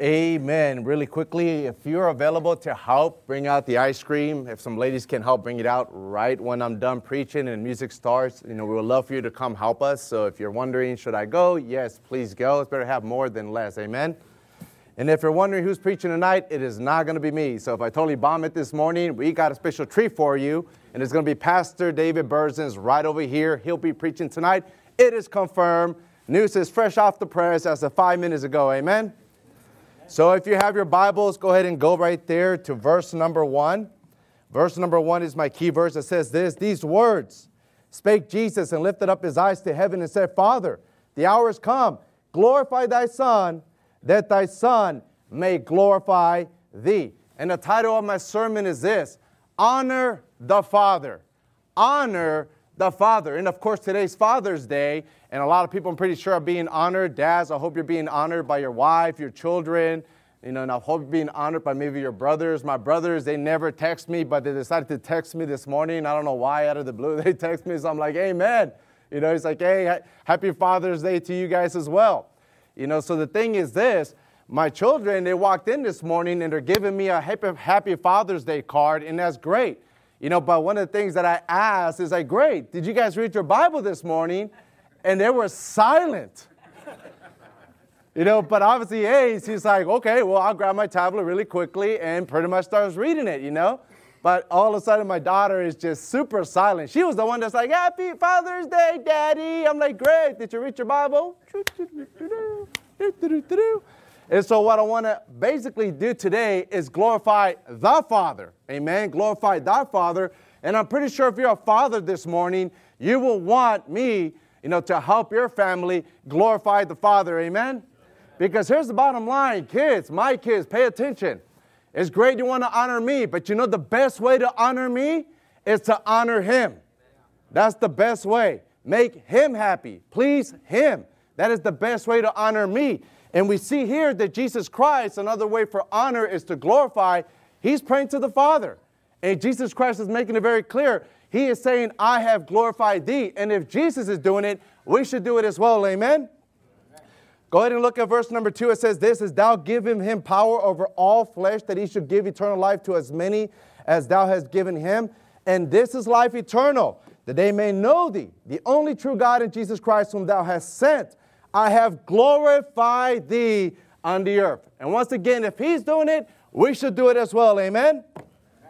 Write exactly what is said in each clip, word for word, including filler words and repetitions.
Amen. Really quickly, if you're available to help bring out the ice cream, if some ladies can help bring it out right when I'm done preaching and music starts, you know, we would love for you to come help us. So if you're wondering, should I go? Yes, please go. It's better have more than less. Amen. And if you're wondering who's preaching tonight, it is not going to be me. So if I totally bomb it this morning, we got a special treat for you. And it's going to be Pastor David Berzins right over here. He'll be preaching tonight. It is confirmed. News is fresh off the press as of five minutes ago. Amen. So if you have your Bibles, go ahead and go right there to verse number one. Verse number one is my key verse. It says this: these words spake Jesus and lifted up his eyes to heaven and said, Father, the hour is come. Glorify thy Son, that thy Son may glorify thee. And the title of my sermon is this: Honor the Father. Honor the Father. And of course, today's Father's Day, and a lot of people, I'm pretty sure, are being honored. Dads, I hope you're being honored by your wife, your children. You know, and I hope you're being honored by maybe your brothers. My brothers, they never text me, but they decided to text me this morning. I don't know why, out of the blue, they text me. So I'm like, amen. You know, it's like, hey, happy Father's Day to you guys as well. You know, so the thing is this: my children, they walked in this morning and they're giving me a happy, happy Father's Day card, and that's great. You know, but one of the things that I asked is like, great, did you guys read your Bible this morning? And they were silent. You know, but obviously, hey, he's like, okay, well, I'll grab my tablet really quickly and pretty much starts reading it, you know. But all of a sudden, my daughter is just super silent. She was the one that's like, happy Father's Day, Daddy. I'm like, great, did you read your Bible? And so what I want to basically do today is glorify the Father. Amen. Glorify the Father. And I'm pretty sure if you're a father this morning, you will want me, you know, to help your family glorify the Father. Amen. Because here's the bottom line, kids, my kids, pay attention. It's great you want to honor me, but you know the best way to honor me is to honor Him. That's the best way. Make Him happy. Please Him. That is the best way to honor me. And we see here that Jesus Christ, another way for honor is to glorify. He's praying to the Father. And Jesus Christ is making it very clear. He is saying, I have glorified thee. And if Jesus is doing it, we should do it as well. Amen? Amen. Go ahead and look at verse number two. It says this: is thou given him power over all flesh, that he should give eternal life to as many as thou hast given him. And this is life eternal, that they may know thee, the only true God, and Jesus Christ, whom thou hast sent. I have glorified thee on the earth. And once again, if he's doing it, we should do it as well. Amen? Amen.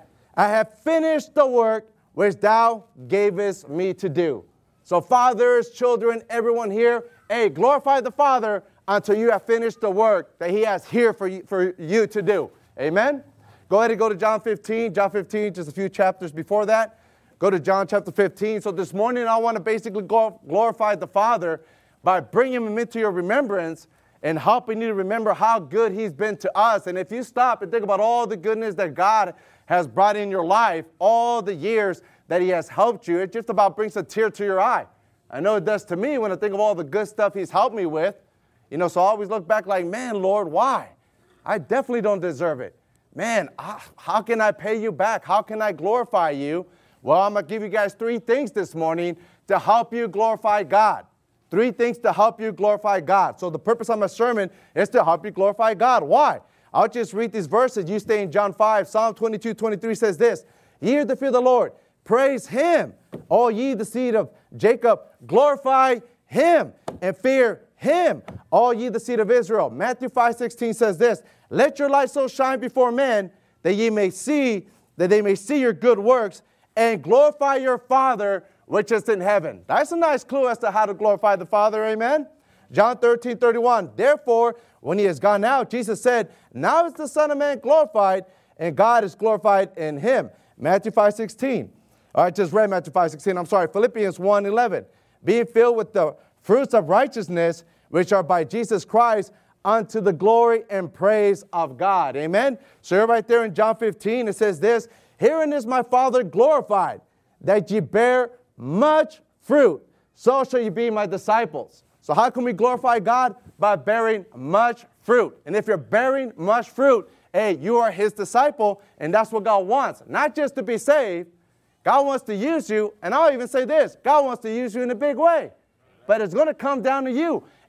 I have finished the work which thou gavest me to do. So fathers, children, everyone here, hey, glorify the Father until you have finished the work that he has here for you, for you to do. Amen? Go ahead and go to John fifteen. John fifteen, just a few chapters before that. Go to John chapter fifteen. So this morning I want to basically glorify the Father by bringing him into your remembrance and helping you to remember how good he's been to us. And if you stop and think about all the goodness that God has brought in your life, all the years that he has helped you, it just about brings a tear to your eye. I know it does to me when I think of all the good stuff he's helped me with. You know, so I always look back like, man, Lord, why? I definitely don't deserve it. Man, how can I pay you back? How can I glorify you? Well, I'm going to give you guys three things this morning to help you glorify God. Three things to help you glorify God. So the purpose of my sermon is to help you glorify God. Why? I'll just read these verses. You stay in John five. Psalm twenty-two, twenty-three says this: ye are the fear of the Lord. Praise him. All ye the seed of Jacob, glorify him and fear him. All ye the seed of Israel. Matthew five, sixteen says this: let your light so shine before men that ye may see, that they may see your good works and glorify your Father which is in heaven. That's a nice clue as to how to glorify the Father, amen? John thirteen, thirty-one, therefore, when he has gone out, Jesus said, now is the Son of Man glorified, and God is glorified in him. Matthew five, sixteen. All right, just read Matthew five, sixteen. I'm sorry, Philippians one, eleven. Being filled with the fruits of righteousness, which are by Jesus Christ, unto the glory and praise of God. Amen? So right there in John fifteen, it says this: herein is my Father glorified, that ye bear much fruit, so shall you be my disciples. So how can we glorify God? By bearing much fruit. And if you're bearing much fruit, hey, you are his disciple, and that's what God wants. Not just to be saved. God wants to use you, and I'll even say this: God wants to use you in a big way. But it's going to come down to you.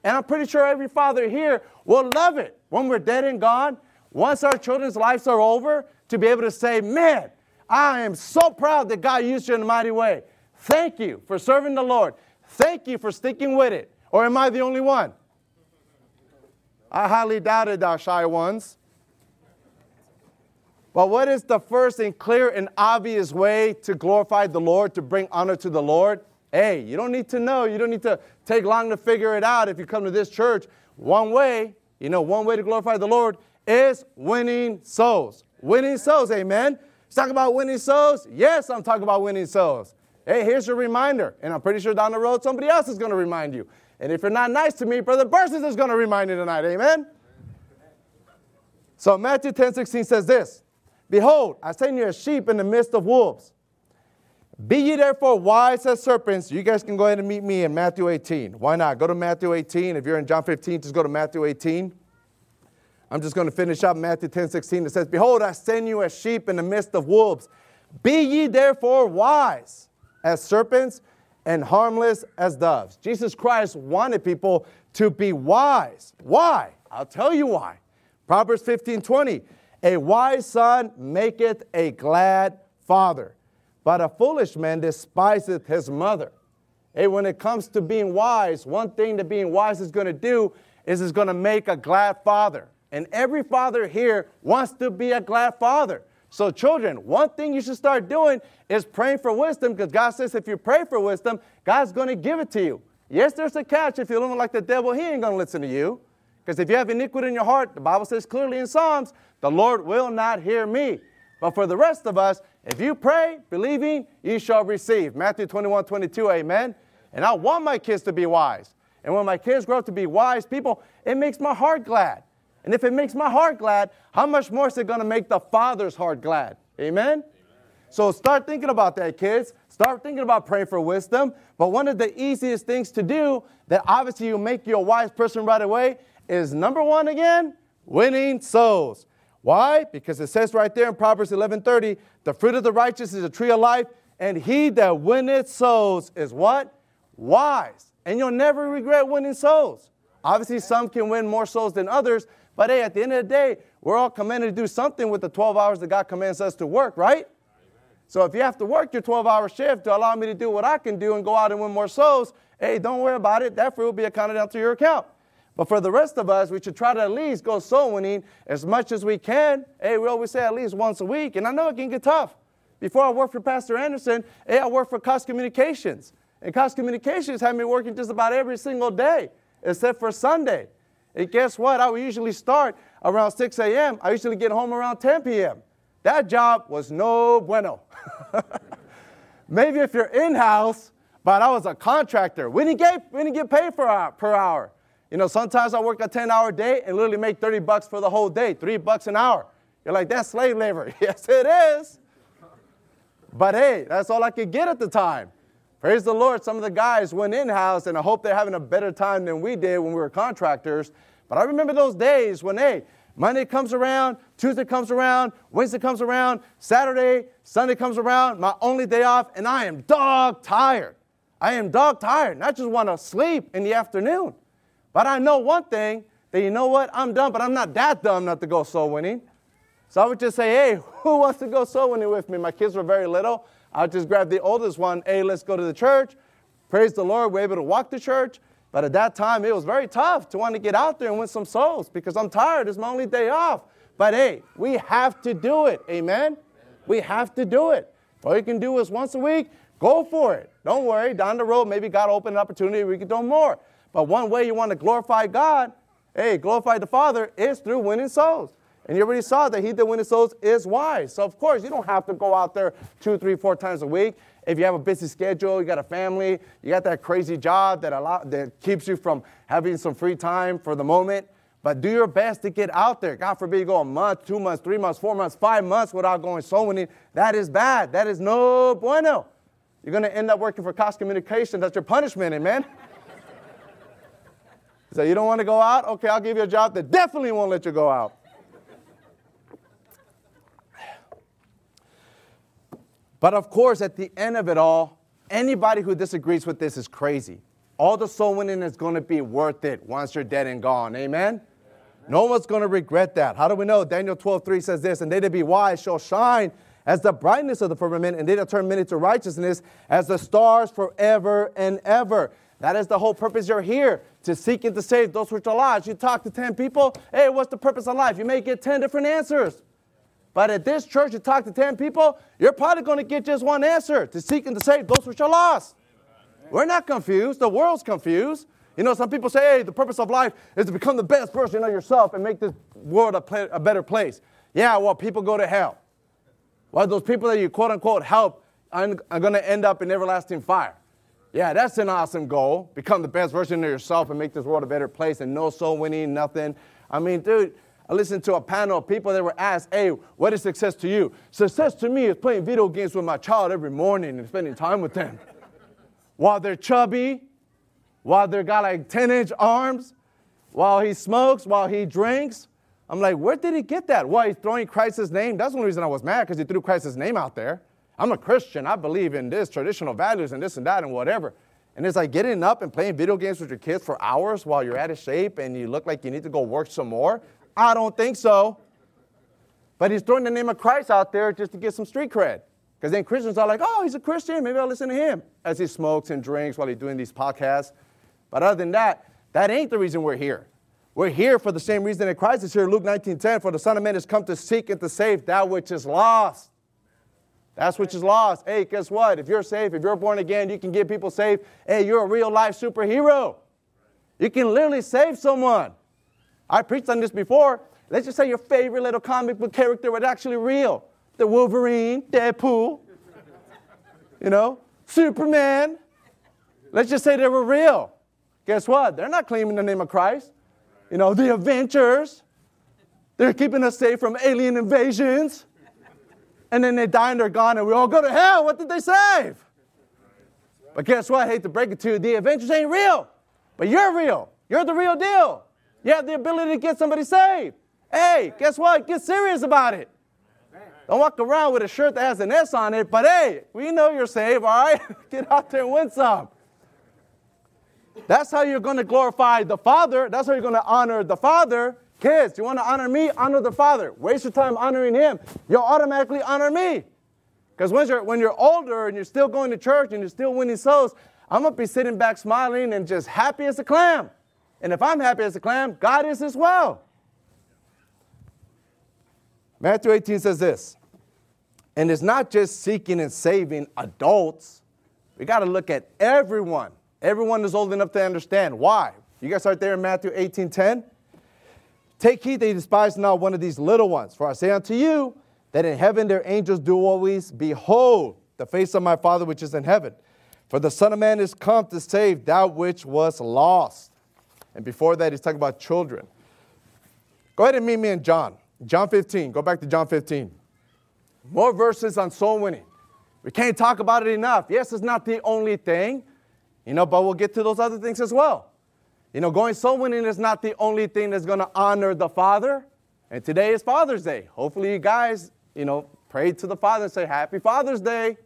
And I'm pretty sure every father here will love it when we're dead and gone, once our children's lives are over, to be able to say, man, I am so proud that God used you in a mighty way. Thank you for serving the Lord. Thank you for sticking with it. Or am I the only one? I highly doubt it, thou shy ones. But what is the first and clear and obvious way to glorify the Lord, to bring honor to the Lord? Hey, you don't need to know. You don't need to take long to figure it out if you come to this church. One way, you know, one way to glorify the Lord is winning souls. Winning souls, amen? Let's talk about winning souls. Yes, I'm talking about winning souls. Hey, here's your reminder. And I'm pretty sure down the road somebody else is going to remind you. And if you're not nice to me, Brother Bursis is going to remind you tonight, amen? So Matthew ten sixteen says this, behold, I send you as sheep in the midst of wolves. Be ye therefore wise as serpents. You guys can go ahead and meet me in Matthew eighteen. Why not? Go to Matthew eighteen. If you're in John fifteen, just go to Matthew eighteen. I'm just going to finish up Matthew ten sixteen. It says, behold, I send you as sheep in the midst of wolves. Be ye therefore wise as serpents and harmless as doves. Jesus Christ wanted people to be wise. Why? I'll tell you why. Proverbs fifteen twenty. A wise son maketh a glad father, but a foolish man despiseth his mother. Hey, when it comes to being wise, one thing that being wise is going to do is it's going to make a glad father. And every father here wants to be a glad father. So children, one thing you should start doing is praying for wisdom, because God says if you pray for wisdom, God's going to give it to you. Yes, there's a catch. If you're living like the devil, he ain't going to listen to you. Because if you have iniquity in your heart, the Bible says clearly in Psalms, the Lord will not hear me. But for the rest of us, if you pray, believing, you shall receive. Matthew twenty-one twenty-two, amen. And I want my kids to be wise. And when my kids grow up to be wise people, it makes my heart glad. And if it makes my heart glad, how much more is it going to make the Father's heart glad? Amen? Amen? So start thinking about that, kids. Start thinking about praying for wisdom. But one of the easiest things to do that obviously will make you a wise person right away is, number one again, winning souls. Why? Because it says right there in Proverbs eleven thirty, the fruit of the righteous is a tree of life, and he that winneth souls is what? Wise. And you'll never regret winning souls. Obviously, some can win more souls than others, but hey, at the end of the day, we're all commanded to do something with the twelve hours that God commands us to work, right? Amen. So if you have to work your twelve-hour shift to allow me to do what I can do and go out and win more souls, hey, don't worry about it. That fruit will be accounted down to your account. But for the rest of us, we should try to at least go soul winning as much as we can. Hey, we always say at least once a week, and I know it can get tough. Before I worked for Pastor Anderson, hey, I worked for Cost Communications. And Cost Communications had me working just about every single day, except for Sunday. And guess what? I would usually start around six a.m. I usually get home around ten p.m. That job was no bueno. Maybe if you're in-house, but I was a contractor. We didn't get, we didn't get paid for hour, per hour. You know, sometimes I work a ten-hour day and literally make thirty bucks for the whole day, three bucks an hour. You're like, that's slave labor. Yes, it is. But hey, that's all I could get at the time. Praise the Lord, some of the guys went in-house, and I hope they're having a better time than we did when we were contractors. But I remember those days when, hey, Monday comes around, Tuesday comes around, Wednesday comes around, Saturday, Sunday comes around, my only day off, and I am dog tired. I am dog tired, and I just want to sleep in the afternoon. But I know one thing, that you know what, I'm dumb, but I'm not that dumb not to go soul winning. So I would just say, hey, who wants to go soul winning with me? My kids were very little. I would just grab the oldest one, hey, let's go to the church. Praise the Lord, we're able to walk to church. But at that time, it was very tough to want to get out there and win some souls because I'm tired. It's my only day off. But hey, we have to do it, amen? We have to do it. All you can do is once a week, go for it. Don't worry, down the road, maybe God will open an opportunity, we can do more. But one way you want to glorify God, hey, glorify the Father, is through winning souls. And you already saw that he that winneth souls is wise. So, of course, you don't have to go out there two, three, four times a week. If you have a busy schedule, you got a family, you got that crazy job that allow, that keeps you from having some free time for the moment. But do your best to get out there. God forbid you go a month, two months, three months, four months, five months without going soul winning. That is bad. That is no bueno. You're going to end up working for Cost Communications. That's your punishment, amen? So you don't want to go out? Okay, I'll give you a job that definitely won't let you go out. But of course, at the end of it all, anybody who disagrees with this is crazy. All the soul winning is going to be worth it once you're dead and gone. Amen? No one's going to regret that. How do we know? Daniel twelve three says this, and they that be wise shall shine as the brightness of the firmament, and they that turn many to righteousness as the stars forever and ever. That is the whole purpose you're here, to seek and to save those which are lost. You talk to ten people, hey, what's the purpose of life? You may get ten different answers. But at this church, you talk to ten people, you're probably going to get just one answer, to seek and to save those which are lost. We're not confused. The world's confused. You know, some people say, hey, the purpose of life is to become the best version of yourself and make this world a, play, a better place. Yeah, well, people go to hell. Well, those people that you quote-unquote help are, are going to end up in everlasting fire. Yeah, that's an awesome goal. Become the best version of yourself and make this world a better place, and no soul winning, nothing. I mean, dude, I listened to a panel of people that were asked, hey, what is success to you? Success to me is playing video games with my child every morning and spending time with them. While they're chubby, while they've got like ten-inch arms, while he smokes, while he drinks. I'm like, where did he get that? Why, he's throwing Christ's name? That's the only reason I was mad, because he threw Christ's name out there. I'm a Christian. I believe in this, traditional values and this and that and whatever. And it's like getting up and playing video games with your kids for hours while you're out of shape and you look like you need to go work some more. I don't think so. But he's throwing the name of Christ out there just to get some street cred. Because then Christians are like, oh, he's a Christian. Maybe I'll listen to him as he smokes and drinks while he's doing these podcasts. But other than that, that ain't the reason we're here. We're here for the same reason that Christ is here. Luke nineteen ten, for the Son of Man has come to seek and to save that which is lost. That's which is lost. Hey, guess what? If you're saved, if you're born again, you can get people saved. Hey, you're a real life superhero. You can literally save someone. I preached on this before. Let's just say your favorite little comic book character was actually real. The Wolverine, Deadpool, you know, Superman. Let's just say they were real. Guess what? They're not claiming the name of Christ. You know, the Avengers. They're keeping us safe from alien invasions. And then they die and they're gone and we all go to hell. What did they save? But guess what? I hate to break it to you. The Avengers ain't real. But you're real. You're the real deal. You have the ability to get somebody saved. Hey, guess what? Get serious about it. Don't walk around with a shirt that has an S on it. But hey, we know you're saved, all right? Get out there and win some. That's how you're going to glorify the Father. That's how you're going to honor the Father. Kids, you want to honor me? Honor the Father. Waste your time honoring him. You'll automatically honor me. Because when you're, when you're older and you're still going to church and you're still winning souls, I'm going to be sitting back smiling and just happy as a clam. And if I'm happy as a clam, God is as well. Matthew eighteen says this, and it's not just seeking and saving adults. We got to look at everyone. Everyone is old enough to understand. Why? You guys start there in Matthew eighteen ten. Take heed that you despise not one of these little ones. For I say unto you, that in heaven their angels do always behold the face of my Father which is in heaven. For the Son of Man is come to save that which was lost. And before that, he's talking about children. Go ahead and meet me in John. John fifteen. Go back to John fifteen. More verses on soul winning. We can't talk about it enough. Yes, it's not the only thing, you know, but we'll get to those other things as well. You know, going soul winning is not the only thing that's going to honor the Father. And today is Father's Day. Hopefully you guys, you know, pray to the Father and say, Happy Father's Day.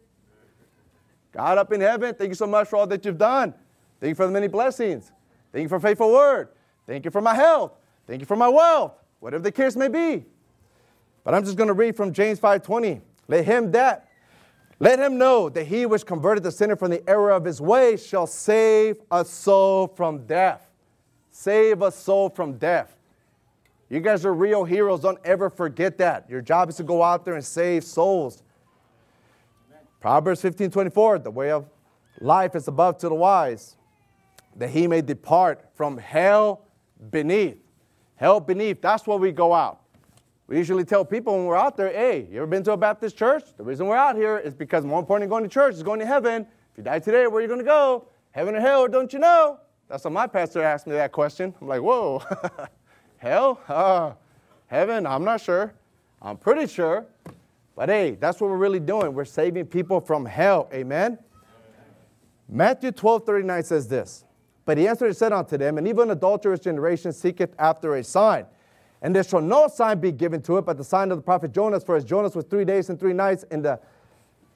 God up in heaven, thank you so much for all that you've done. Thank you for the many blessings. Thank you for a faithful word. Thank you for my health. Thank you for my wealth. Whatever the case may be. But I'm just going to read from James five twenty. Let him that, let him know that he which converted the sinner from the error of his ways shall save a soul from death. Save a soul from death. You guys are real heroes. Don't ever forget that. Your job is to go out there and save souls. Amen. Proverbs fifteen twenty-four, the way of life is above to the wise, that he may depart from hell beneath. Hell beneath, that's where we go out. We usually tell people when we're out there, hey, you ever been to a Baptist church? The reason we're out here is because more important than going to church is going to heaven. If you die today, where are you going to go? Heaven or hell, don't you know? That's what my pastor asked me that question. I'm like, whoa, hell? Uh, heaven? I'm not sure. I'm pretty sure. But hey, that's what we're really doing. We're saving people from hell. Amen? Amen. Matthew twelve thirty-nine says this. But he answered and said unto them, an even adulterous generation seeketh after a sign. And there shall no sign be given to it, but the sign of the prophet Jonas. For as Jonas was three days and three nights in the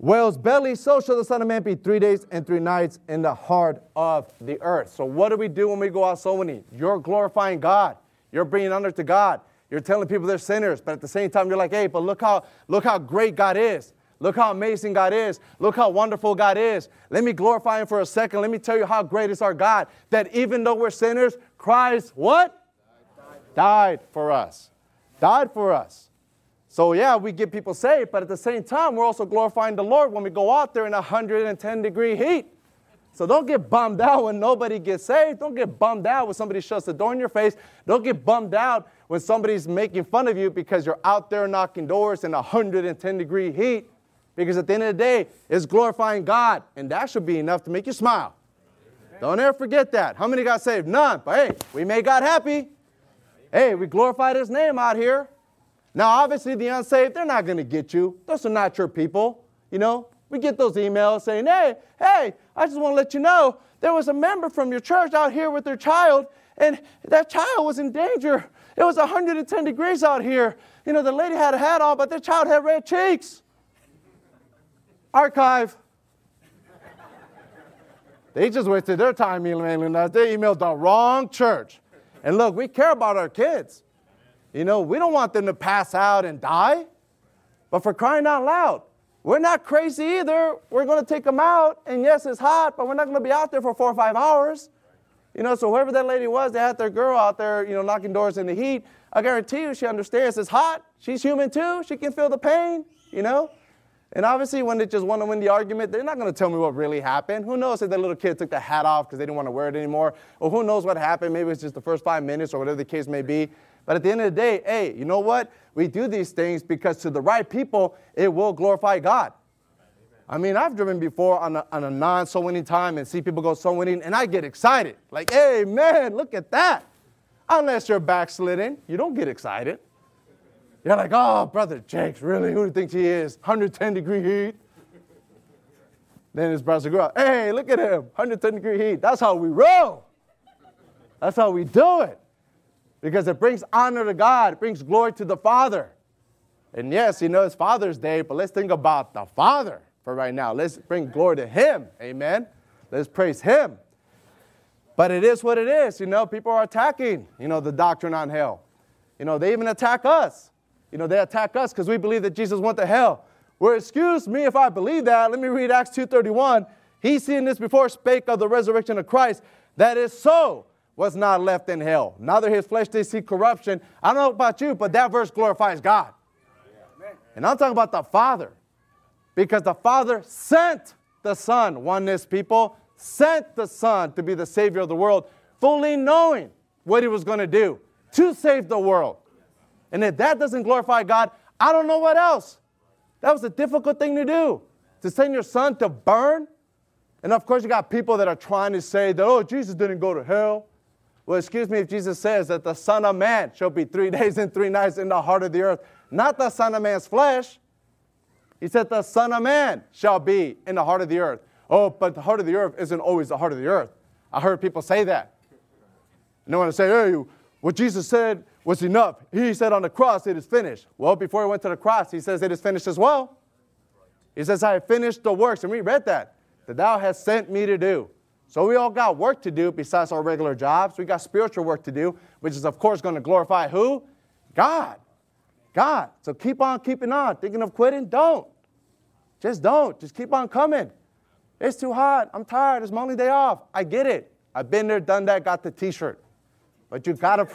whale's belly, so shall the Son of Man be three days and three nights in the heart of the earth. So what do we do when we go out soul winning? You're glorifying God. You're bringing honor to God. You're telling people they're sinners, but at the same time, you're like, hey, but look how, look how great God is. Look how amazing God is. Look how wonderful God is. Let me glorify Him for a second. Let me tell you how great is our God, that even though we're sinners, Christ, what? Died, Died for us. Died for us. So yeah, we get people saved, but at the same time, we're also glorifying the Lord when we go out there in one hundred ten degree heat. So don't get bummed out when nobody gets saved. Don't get bummed out when somebody shuts the door in your face. Don't get bummed out when somebody's making fun of you because you're out there knocking doors in one hundred ten degree heat. Because at the end of the day, it's glorifying God, and that should be enough to make you smile. Amen. Don't ever forget that. How many got saved? None. But hey, we made God happy. Hey, we glorified His name out here. Now, obviously, the unsaved, they're not going to get you. Those are not your people. You know, we get those emails saying, hey, hey, I just want to let you know, there was a member from your church out here with their child, and that child was in danger. It was one hundred ten degrees out here. You know, the lady had a hat on, but their child had red cheeks. Archive. They just wasted their time emailing us. They emailed the wrong church. And look, we care about our kids. You know, we don't want them to pass out and die. But for crying out loud, we're not crazy either. We're going to take them out. And yes, it's hot, but we're not going to be out there for four or five hours. You know, so whoever that lady was, they had their girl out there, you know, knocking doors in the heat. I guarantee you she understands it's hot. She's human too. She can feel the pain, you know. And obviously, when they just want to win the argument, they're not going to tell me what really happened. Who knows if that little kid took the hat off because they didn't want to wear it anymore? Or who knows what happened? Maybe it's just the first five minutes or whatever the case may be. But at the end of the day, hey, you know what? We do these things because to the right people, it will glorify God. I mean, I've driven before on a, on a non-soul winning time and see people go soul winning, and I get excited. Like, hey, man, look at that. Unless you're backslidden, you don't get excited. You're like, oh, Brother Jakes, really? Who do you think he is? one hundred ten degree heat. Then his brother go, hey, look at him, one hundred ten degree heat. That's how we roll. That's how we do it. Because it brings honor to God. It brings glory to the Father. And yes, you know, it's Father's Day, but let's think about the Father for right now. Let's bring glory to Him. Amen. Let's praise Him. But it is what it is. You know, people are attacking, you know, the doctrine on hell. You know, they even attack us. You know, they attack us because we believe that Jesus went to hell. Well, excuse me if I believe that. Let me read Acts two thirty-one. He, seeing this before, spake of the resurrection of Christ, that his soul was not left in hell. Neither his flesh did see corruption. I don't know about you, but that verse glorifies God. And I'm talking about the Father. Because the Father sent the Son, oneness people, sent the Son to be the Savior of the world, fully knowing what He was going to do to save the world. And if that doesn't glorify God, I don't know what else. That was a difficult thing to do, to send your Son to burn. And of course, you got people that are trying to say that, oh, Jesus didn't go to hell. Well, excuse me if Jesus says that the Son of Man shall be three days and three nights in the heart of the earth, not the Son of Man's flesh. He said the Son of Man shall be in the heart of the earth. Oh, but the heart of the earth isn't always the heart of the earth. I heard people say that. And they want to say, hey, what Jesus said was enough. He said on the cross, it is finished. Well, before He went to the cross, He says it is finished as well. He says, I have finished the works. And we read that, that Thou hast sent me to do. So we all got work to do besides our regular jobs. We got spiritual work to do, which is, of course, going to glorify who? God. God. So keep on keeping on. Thinking of quitting? Don't. Just don't. Just keep on coming. It's too hot. I'm tired. It's my only day off. I get it. I've been there, done that, got the T-shirt. But you gotta,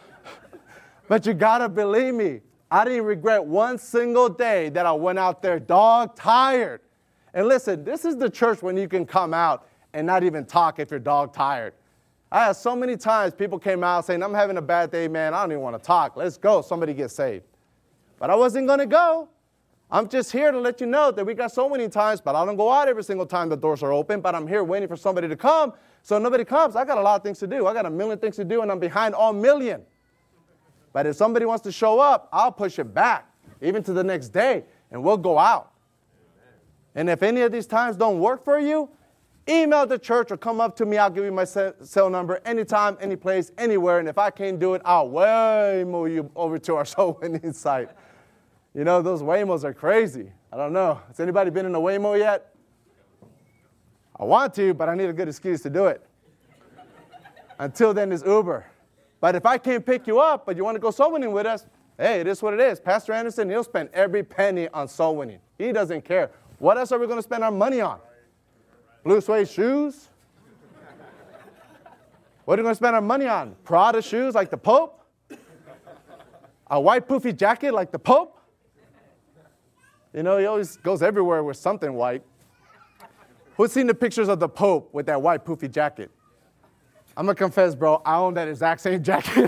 but you gotta believe me. I didn't regret one single day that I went out there dog tired. And listen, this is the church when you can come out and not even talk if you're dog tired. I had so many times people came out saying, I'm having a bad day, man. I don't even want to talk. Let's go. Somebody get saved. But I wasn't going to go. I'm just here to let you know that we got so many times, but I don't go out every single time the doors are open, but I'm here waiting for somebody to come. So nobody comes. I got a lot of things to do. I got a million things to do, and I'm behind all million. But if somebody wants to show up, I'll push it back, even to the next day, and we'll go out. And if any of these times don't work for you, email the church or come up to me. I'll give you my cell number anytime, any place, anywhere. And if I can't do it, I'll way move you over to our soul winning site. You know, those Waymos are crazy. I don't know. Has anybody been in a Waymo yet? I want to, but I need a good excuse to do it. Until then, it's Uber. But if I can't pick you up, but you want to go soul winning with us, hey, it is what it is. Pastor Anderson, he'll spend every penny on soul winning. He doesn't care. What else are we going to spend our money on? Blue suede shoes? What are we going to spend our money on? Prada shoes like the Pope? A white poofy jacket like the Pope? You know, he always goes everywhere with something white. Who's seen the pictures of the Pope with that white poofy jacket? I'm going to confess, bro, I own that exact same jacket.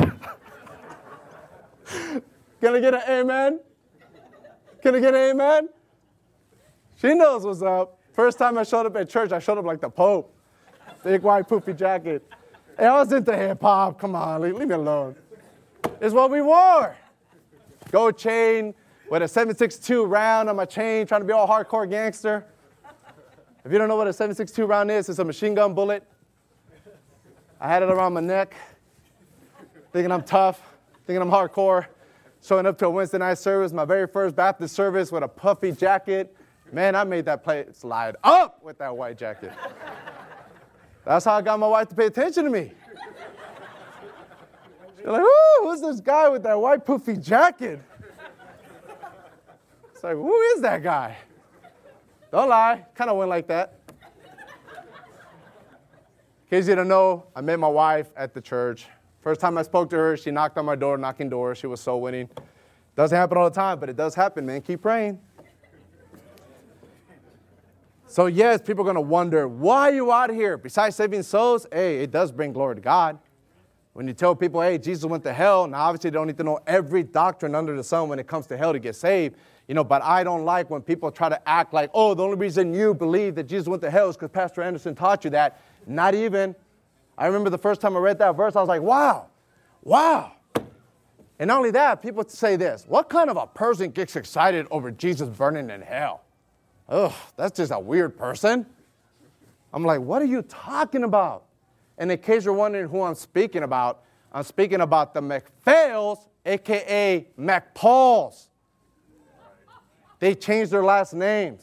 Can I get an amen? Can I get an amen? She knows what's up. First time I showed up at church, I showed up like the Pope. Big white poofy jacket. Hey, I was into hip-hop. Come on, leave, leave me alone. It's what we wore. Gold chain with a seven six two round on my chain, trying to be all hardcore gangster. If you don't know what a seven six two round is, it's a machine gun bullet. I had it around my neck, thinking I'm tough, thinking I'm hardcore, showing up to a Wednesday night service, my very first Baptist service with a puffy jacket. Man, I made that place light up with that white jacket. That's how I got my wife to pay attention to me. She's like, ooh, who's this guy with that white poofy jacket? It's like, who is that guy? Don't lie, kind of went like that. In case you don't know, I met my wife at the church. First time I spoke to her, she knocked on my door, knocking doors. She was soul winning. Doesn't happen all the time, but it does happen, man. Keep praying. So yes, people are going to wonder, why are you out here? Besides saving souls, hey, it does bring glory to God. When you tell people, hey, Jesus went to hell, now obviously they don't need to know every doctrine under the sun when it comes to hell to get saved. You know, but I don't like when people try to act like, oh, the only reason you believe that Jesus went to hell is because Pastor Anderson taught you that. Not even. I remember the first time I read that verse, I was like, wow, wow. And not only that, people say this, what kind of a person gets excited over Jesus burning in hell? Ugh, that's just a weird person. I'm like, what are you talking about? And in case you're wondering who I'm speaking about, I'm speaking about the McPhails, a k a. McPauls. They changed their last names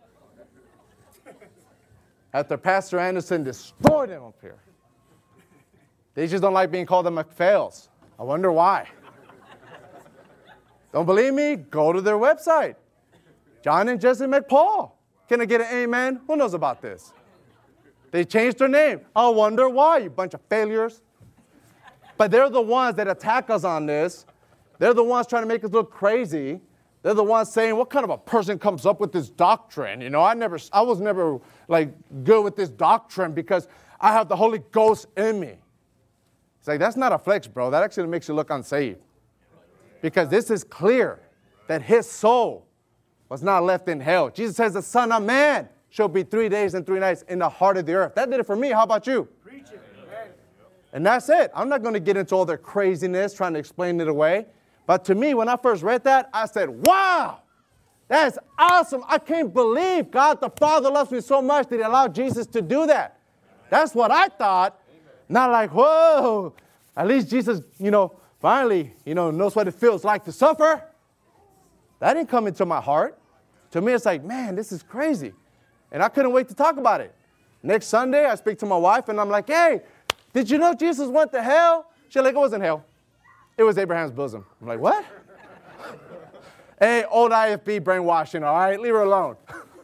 after Pastor Anderson destroyed them up here. They just don't like being called the McPhails. I wonder why. Don't believe me? Go to their website. John and Jesse McPaul. Can I get an amen? Who knows about this? They changed their name. I wonder why, you bunch of failures. But they're the ones that attack us on this. They're the ones trying to make us look crazy. They're the ones saying, what kind of a person comes up with this doctrine? You know, I never, I was never like good with this doctrine because I have the Holy Ghost in me. It's like, that's not a flex, bro. That actually makes you look unsaved. Because this is clear that his soul was not left in hell. Jesus says the Son of Man shall be three days and three nights in the heart of the earth. That did it for me. How about you? Preach it. And that's it. I'm not going to get into all their craziness trying to explain it away. But to me, when I first read that, I said, wow, that's awesome. I can't believe God the Father loves me so much that he allowed Jesus to do that. That's what I thought. Not like, whoa, at least Jesus, you know, finally, you know, knows what it feels like to suffer. That didn't come into my heart. To me, it's like, man, this is crazy. And I couldn't wait to talk about it. Next Sunday, I speak to my wife, and I'm like, hey, did you know Jesus went to hell? She's like, it wasn't hell. It was Abraham's bosom. I'm like, what? Hey, old I F B brainwashing, all right? Leave her alone.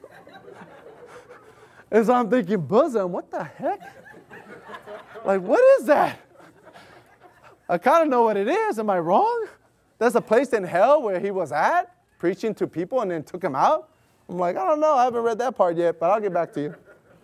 And so I'm thinking, bosom, what the heck? Like, what is that? I kind of know what it is. Am I wrong? There's a place in hell where he was at, preaching to people, and then took him out? I'm like, I don't know. I haven't read that part yet, but I'll get back to you.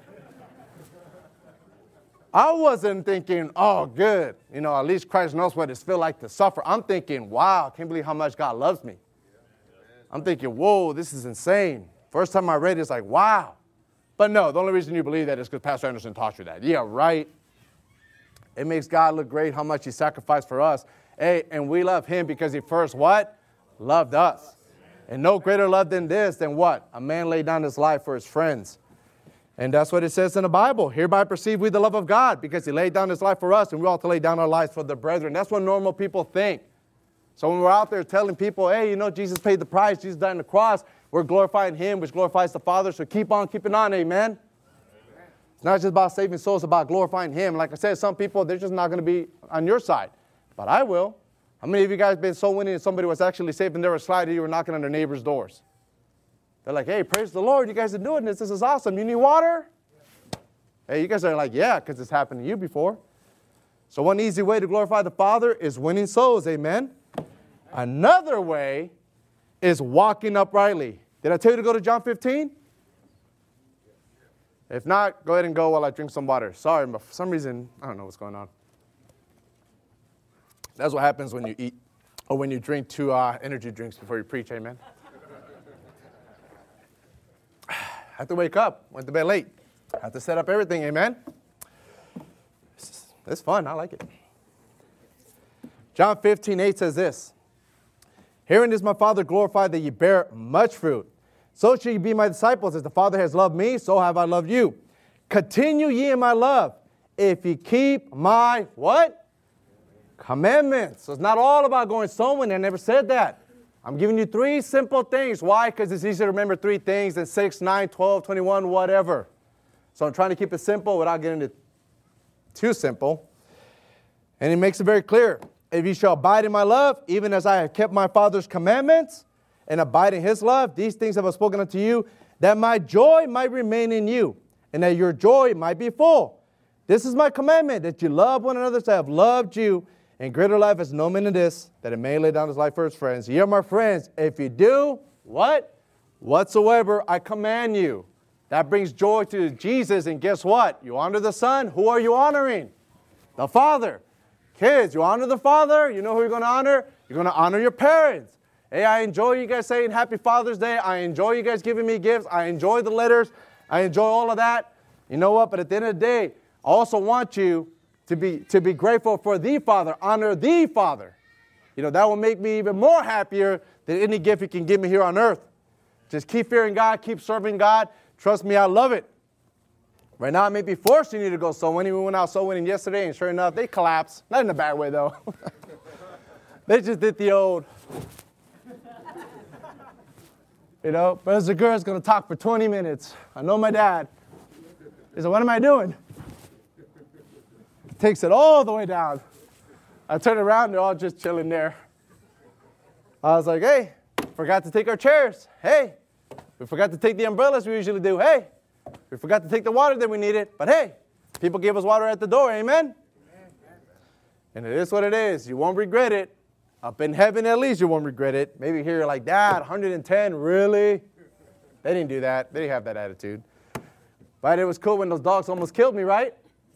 I wasn't thinking, oh, good. You know, at least Christ knows what it feels like to suffer. I'm thinking, wow, I can't believe how much God loves me. I'm thinking, whoa, this is insane. First time I read it, it's like, wow. But no, the only reason you believe that is because Pastor Anderson taught you that. Yeah, right. It makes God look great how much he sacrificed for us. Hey, and we love him because he first what? Loved us. And no greater love than this, than what? A man laid down his life for his friends. And that's what it says in the Bible. Hereby perceive we the love of God because he laid down his life for us, and we ought to lay down our lives for the brethren. That's what normal people think. So when we're out there telling people, hey, you know, Jesus paid the price, Jesus died on the cross, we're glorifying him, which glorifies the Father. So keep on keeping on, amen? Amen. It's not just about saving souls, it's about glorifying him. Like I said, some people, they're just not going to be on your side. But I will. How many of you guys been soul winning and somebody was actually saved and they were sliding, you were knocking on their neighbor's doors? They're like, hey, praise the Lord, you guys are doing this. This is awesome. You need water? Hey, you guys are like, yeah, because it's happened to you before. So one easy way to glorify the Father is winning souls, amen? Another way is walking uprightly. Did I tell you to go to John fifteen? If not, go ahead and go while I drink some water. Sorry, but for some reason, I don't know what's going on. That's what happens when you eat or when you drink two uh, energy drinks before you preach, amen? I have to wake up. Went to bed late. I have to set up everything, amen? It's fun. I like it. John fifteen, eight says this. Herein is my Father glorified that ye bear much fruit. So shall ye be my disciples. As the Father has loved me, so have I loved you. Continue ye in my love, if ye keep my what? Commandments. So it's not all about going soul winning. I never said that. I'm giving you three simple things. Why? Because it's easier to remember three things than six, nine, twelve, twenty-one, whatever. So I'm trying to keep it simple without getting it too simple. And he makes it very clear. If ye shall abide in my love, even as I have kept my Father's commandments and abide in his love, these things have I spoken unto you, that my joy might remain in you, and that your joy might be full. This is my commandment, that you love one another as I have loved you, and greater life is no man than this, that it may lay down his life for his friends. Ye are my friends, if you do, what? Whatsoever I command you. That brings joy to Jesus, and guess what? You honor the Son. Who are you honoring? The Father. Kids, you honor the Father. You know who you're going to honor? You're going to honor your parents. Hey, I enjoy you guys saying Happy Father's Day. I enjoy you guys giving me gifts. I enjoy the letters. I enjoy all of that. You know what? But at the end of the day, I also want you to be, to be grateful for the Father. Honor the Father. You know, that will make me even more happier than any gift you can give me here on earth. Just keep fearing God. Keep serving God. Trust me, I love it. Right now, I may be forcing you to go soul winning. We went out soul winning yesterday, and sure enough, they collapsed. Not in a bad way, though. They just did the old, you know, but as a girl's going to talk for twenty minutes. I know my dad. He said, what am I doing? Takes it all the way down. I turn around, they're all just chilling there. I was like, hey, forgot to take our chairs. Hey, we forgot to take the umbrellas we usually do. Hey. We forgot to take the water that we needed, but hey, people gave us water at the door, amen? Amen? And it is what it is. You won't regret it. Up in heaven, at least, you won't regret it. Maybe here you're like, Dad, one hundred ten, really? They didn't do that. They didn't have that attitude. But it was cool when those dogs almost killed me, right?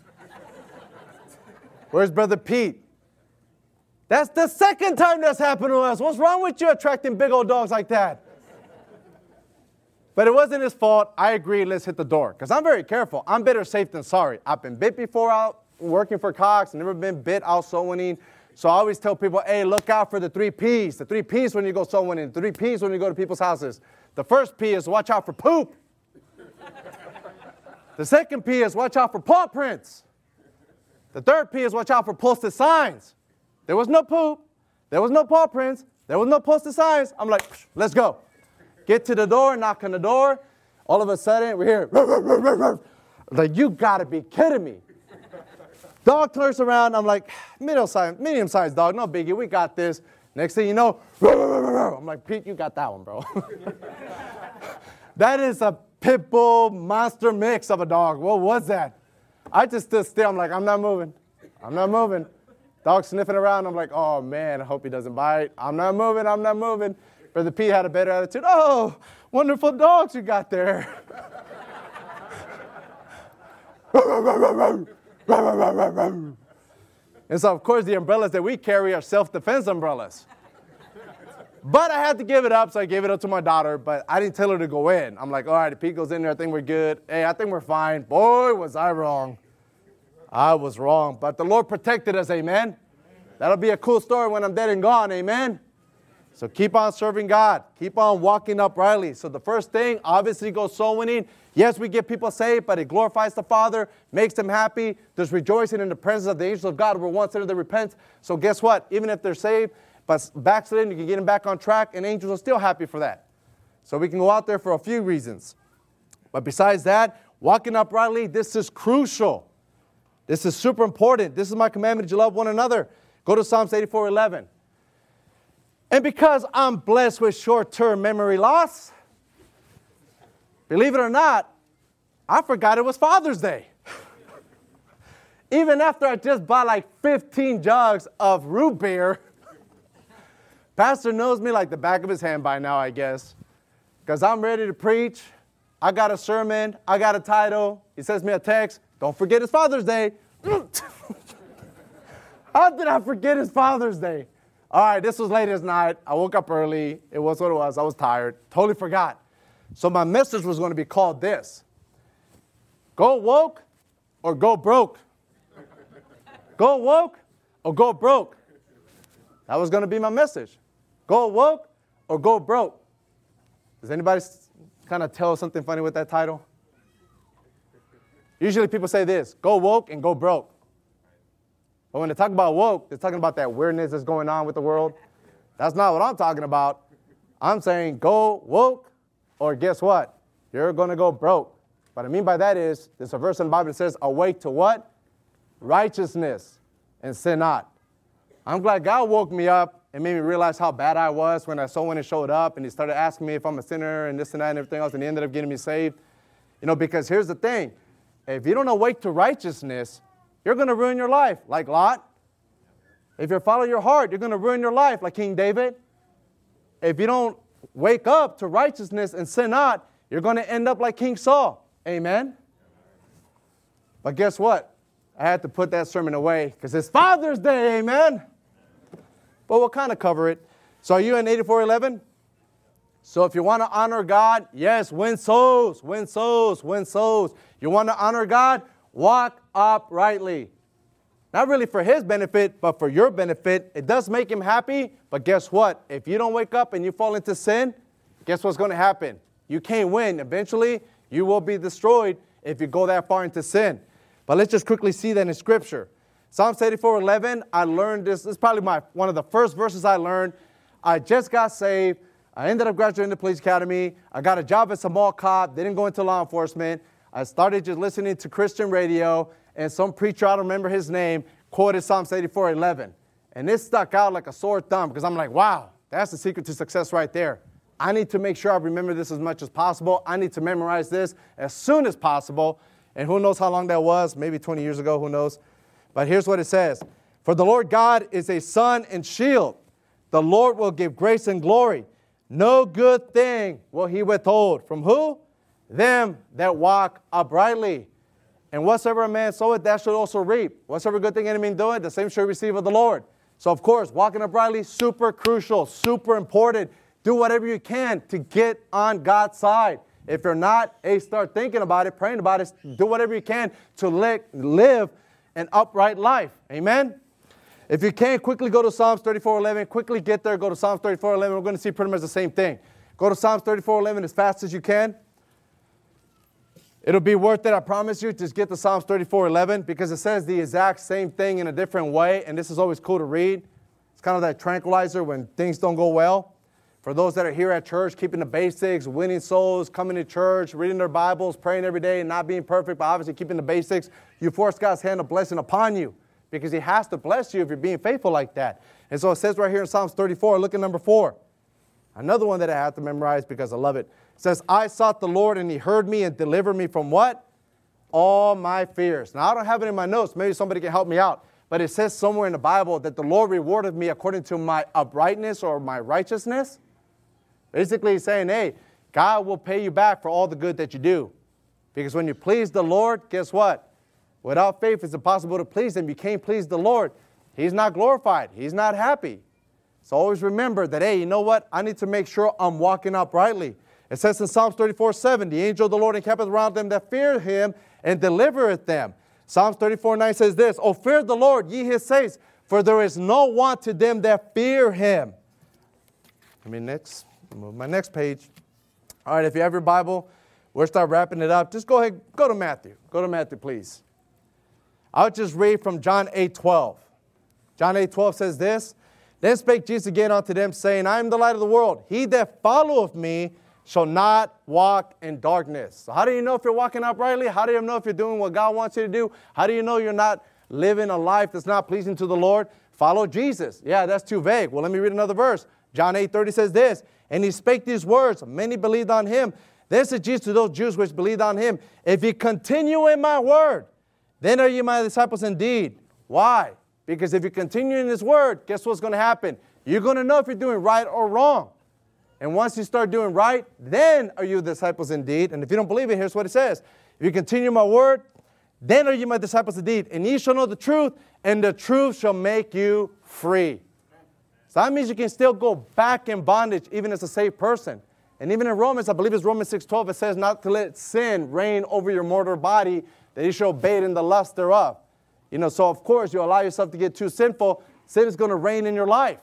Where's Brother Pete? That's the second time that's happened to us. What's wrong with you attracting big old dogs like that? But it wasn't his fault. I agree, let's hit the door. Because I'm very careful. I'm better safe than sorry. I've been bit before out working for Cox. Never been bit out soul winning. So I always tell people, hey, look out for the three P's. The three P's when you go soul winning. The three P's when you go to people's houses. The first P is watch out for poop. The second P is watch out for paw prints. The third P is watch out for posted signs. There was no poop. There was no paw prints. There was no posted signs. I'm like, let's go. Get to the door, knock on the door. All of a sudden, we hear, ruff, ruff, ruff, ruff. Like, you got to be kidding me. Dog turns around. I'm like, middle-sized, medium-sized dog, no biggie. We got this. Next thing you know, ruff, ruff, ruff, ruff. I'm like, Pete, you got that one, bro. That is a pit bull monster mix of a dog. What was that? I just stood still. I'm like, I'm not moving. I'm not moving. Dog sniffing around. I'm like, oh, man, I hope he doesn't bite. I'm not moving. I'm not moving. Brother P had a better attitude. Oh, wonderful dogs you got there. And so, of course, the umbrellas that we carry are self-defense umbrellas. But I had to give it up, so I gave it up to my daughter. But I didn't tell her to go in. I'm like, all right, if Pete goes in there, I think we're good. Hey, I think we're fine. Boy, was I wrong. I was wrong. But the Lord protected us, amen? That'll be a cool story when I'm dead and gone, amen? So keep on serving God. Keep on walking uprightly. So the first thing, obviously, goes soul winning. Yes, we get people saved, but it glorifies the Father, makes them happy. There's rejoicing in the presence of the angels of God who were once sinners that repent. So guess what? Even if they're saved, but backslidden, you can get him back on track, and angels are still happy for that. So we can go out there for a few reasons. But besides that, walking uprightly, this is crucial. This is super important. This is my commandment, that you love one another. Go to Psalms eighty-four eleven. And because I'm blessed with short-term memory loss, believe it or not, I forgot it was Father's Day. Even after I just bought like fifteen jugs of root beer, Pastor knows me like the back of his hand by now, I guess, because I'm ready to preach. I got a sermon. I got a title. He sends me a text. Don't forget it's Father's Day. How did I forget it's Father's Day? All right, this was late as night. I woke up early. It was what it was. I was tired. Totally forgot. So my message was going to be called this: Go woke or go broke. Go woke or go broke. That was going to be my message. Go woke or go broke. Does anybody kind of tell something funny with that title? Usually people say this: go woke and go broke. But when they talk about woke, they're talking about that weirdness that's going on with the world. That's not what I'm talking about. I'm saying go woke, or guess what? You're going to go broke. What I mean by that is, there's a verse in the Bible that says, awake to what? Righteousness, and sin not. I'm glad God woke me up and made me realize how bad I was when I saw when it showed up, and he started asking me if I'm a sinner and this and that and everything else, and he ended up getting me saved. You know, because here's the thing. If you don't awake to righteousness, you're going to ruin your life, like Lot. If you follow your heart, you're going to ruin your life, like King David. If you don't wake up to righteousness and sin not, you're going to end up like King Saul. Amen? But guess what? I had to put that sermon away because it's Father's Day, amen? But we'll kind of cover it. So are you in eighty-four eleven? So if you want to honor God, yes, win souls, win souls, win souls. You want to honor God? Walk uprightly. Not really for his benefit, but for your benefit. It does make him happy, but guess what? If you don't wake up and you fall into sin, guess what's going to happen? You can't win. Eventually, you will be destroyed if you go that far into sin. But let's just quickly see that in Scripture. Psalms eighty-four eleven, I learned this. This is probably my one of the first verses I learned. I just got saved. I ended up graduating the police academy. I got a job as a mall cop. Didn't go into law enforcement. I started just listening to Christian radio, and some preacher, I don't remember his name, quoted Psalms eighty-four eleven. And it stuck out like a sore thumb because I'm like, wow, that's the secret to success right there. I need to make sure I remember this as much as possible. I need to memorize this as soon as possible. And who knows how long that was? Maybe twenty years ago, who knows? But here's what it says. For the Lord God is a sun and shield. The Lord will give grace and glory. No good thing will he withhold. From who? Them that walk uprightly. And whatsoever a man soweth, that should also reap. Whatsoever good thing any man doeth, the same shall receive of the Lord. So of course, walking uprightly, super crucial, super important. Do whatever you can to get on God's side. If you're not, hey, start thinking about it, praying about it. Do whatever you can to li- live an upright life. Amen? If you can, quickly go to Psalms thirty-four eleven. Quickly get there. Go to Psalms thirty-four eleven. We're going to see pretty much the same thing. Go to Psalms thirty-four eleven as fast as you can. It'll be worth it, I promise you. Just get to Psalms thirty-four eleven because it says the exact same thing in a different way, and this is always cool to read. It's kind of that tranquilizer when things don't go well. For those that are here at church, keeping the basics, winning souls, coming to church, reading their Bibles, praying every day, and not being perfect, but obviously keeping the basics, you force God's hand of blessing upon you because he has to bless you if you're being faithful like that. And so it says right here in Psalms thirty-four, look at number four. Another one that I have to memorize because I love it. It says, I sought the Lord and he heard me and delivered me from what? All my fears. Now, I don't have it in my notes. Maybe somebody can help me out. But it says somewhere in the Bible that the Lord rewarded me according to my uprightness or my righteousness. Basically, he's saying, hey, God will pay you back for all the good that you do. Because when you please the Lord, guess what? Without faith, it's impossible to please him. You can't please the Lord. He's not glorified. He's not happy. So always remember that, hey, you know what? I need to make sure I'm walking uprightly. It says in Psalms thirty-four seven, the angel of the Lord encampeth around them that fear him and delivereth them. Psalms thirty-four nine says this, O fear the Lord, ye his saints, for there is no want to them that fear him. I mean, next, move my next page. All right, if you have your Bible, we'll start wrapping it up. Just go ahead, go to Matthew. Go to Matthew, please. I'll just read from John eight twelve. John eight twelve says this, Then spake Jesus again unto them, saying, I am the light of the world. He that followeth me shall not walk in darkness. So how do you know if you're walking uprightly? How do you know if you're doing what God wants you to do? How do you know you're not living a life that's not pleasing to the Lord? Follow Jesus. Yeah, that's too vague. Well, let me read another verse. John eight thirty says this, and he spake these words. Many believed on him. Then said Jesus to those Jews which believed on him, if ye continue in my word, then are ye my disciples indeed. Why? Because if you continue in his word, guess what's going to happen? You're going to know if you're doing right or wrong. And once you start doing right, then are you disciples indeed. And if you don't believe it, here's what it says. If you continue my word, then are you my disciples indeed. And ye shall know the truth, and the truth shall make you free. So that means you can still go back in bondage even as a saved person. And even in Romans, I believe it's Romans six twelve, it says not to let sin reign over your mortal body, that you shall obey it in the lust thereof. You know, so of course you allow yourself to get too sinful, sin is going to reign in your life.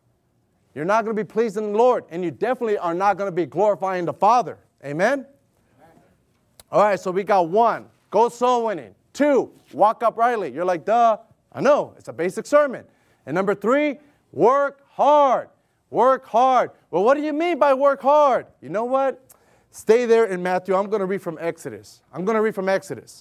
You're not going to be pleasing the Lord, and you definitely are not going to be glorifying the Father. Amen? Amen? All right, so we got one, go soul winning. Two, walk uprightly. You're like, duh, I know, it's a basic sermon. And number three, work hard. Work hard. Well, what do you mean by work hard? You know what? Stay there in Matthew. I'm going to read from Exodus. I'm going to read from Exodus.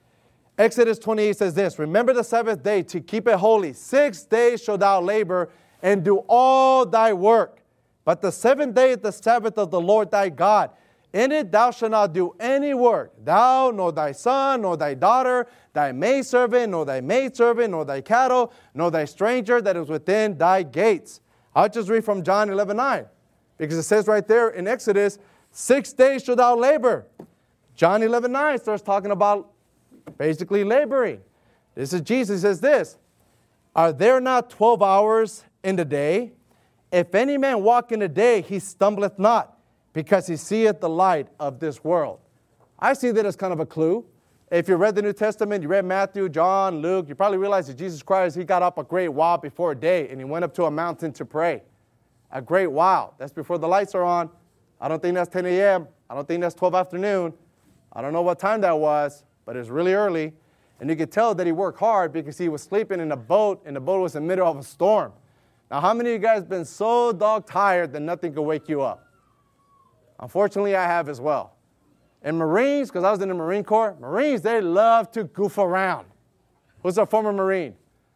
Exodus twenty-eight says this, remember the Sabbath day to keep it holy. Six days shalt thou labor and do all thy work. But the seventh day is the Sabbath of the Lord thy God. In it thou shalt not do any work, thou, nor thy son, nor thy daughter, thy maidservant, nor thy maidservant, nor thy cattle, nor thy stranger that is within thy gates. I'll just read from John eleven nine, because it says right there in Exodus, six days shalt thou labor. John eleven nine starts talking about basically laboring. This is Jesus, he says this, are there not twelve hours in the day? If any man walk in the day, he stumbleth not, because he seeth the light of this world. I see that as kind of a clue. If you read the New Testament, you read Matthew, John, Luke, you probably realize that Jesus Christ, he got up a great while before day, and he went up to a mountain to pray. A great while. That's before the lights are on. I don't think that's ten a.m. I don't think that's twelve afternoon. I don't know what time that was, but it was really early. And you could tell that he worked hard because he was sleeping in a boat, and the boat was in the middle of a storm. Now, how many of you guys been so dog tired that nothing could wake you up? Unfortunately, I have as well. And Marines, because I was in the Marine Corps, Marines, they love to goof around. Who's a former Marine?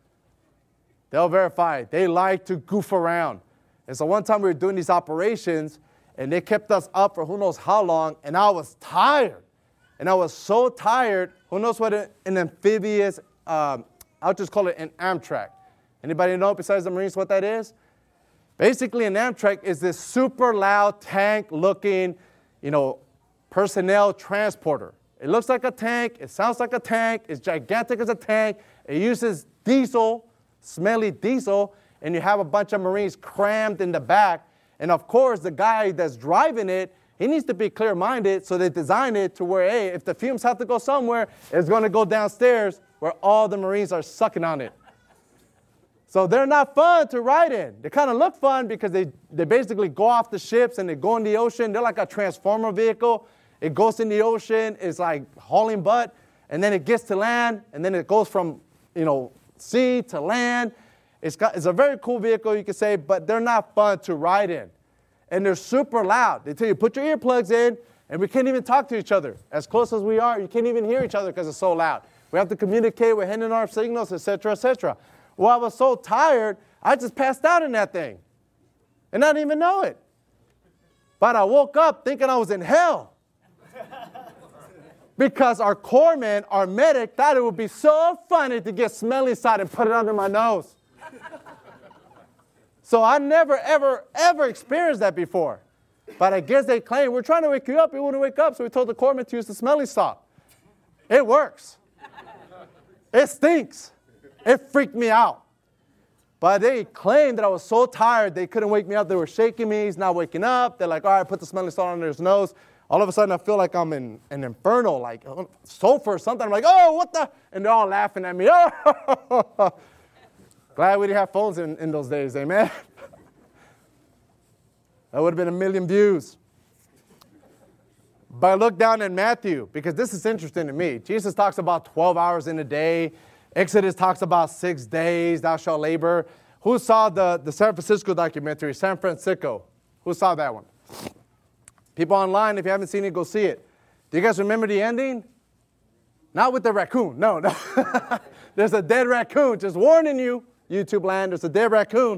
They'll verify it. They like to goof around. And so one time we were doing these operations, and they kept us up for who knows how long, and I was tired. And I was so tired, who knows what an amphibious, um, I'll just call it an Amtrak. Anybody know besides the Marines what that is? Basically, an Amtrak is this super loud tank-looking, you know, personnel transporter. It looks like a tank. It sounds like a tank. It's gigantic as a tank. It uses diesel, smelly diesel, and you have a bunch of Marines crammed in the back. And of course, the guy that's driving it, he needs to be clear-minded, so they design it to where, hey, if the fumes have to go somewhere, it's going to go downstairs where all the Marines are sucking on it. So they're not fun to ride in. They kind of look fun because they, they basically go off the ships and they go in the ocean. They're like a transformer vehicle. It goes in the ocean, it's like hauling butt, and then it gets to land, and then it goes from, you know, sea to land. It's, got, it's a very cool vehicle, you could say, but they're not fun to ride in. And they're super loud. They tell you, put your earplugs in, and we can't even talk to each other. As close as we are, you can't even hear each other because it's so loud. We have to communicate with hand and arm signals, et cetera, et cetera. Well, I was so tired, I just passed out in that thing. And I didn't even know it. But I woke up thinking I was in hell. Because our corpsman, our medic, thought it would be so funny to get smelly side and put it under my nose. So I never, ever, ever experienced that before. But I guess they claim, we're trying to wake you up. You wouldn't wake up, so we told the corpsman to use the smelly salt. It works. It stinks. It freaked me out. But they claimed that I was so tired, they couldn't wake me up. They were shaking me. He's not waking up. They're like, all right, put the smelly salt under his nose. All of a sudden, I feel like I'm in an inferno, like sulfur or something. I'm like, oh, what the? And they're all laughing at me. Oh, glad we didn't have phones in, in those days, amen? That would have been a million views. But I look down in Matthew, because this is interesting to me. Jesus talks about twelve hours in a day. Exodus talks about six days, thou shalt labor. Who saw the, the San Francisco documentary, San Francisco? Who saw that one? People online, if you haven't seen it, go see it. Do you guys remember the ending? Not with the raccoon. No, no. There's a dead raccoon. Just warning you, YouTube land, there's a dead raccoon.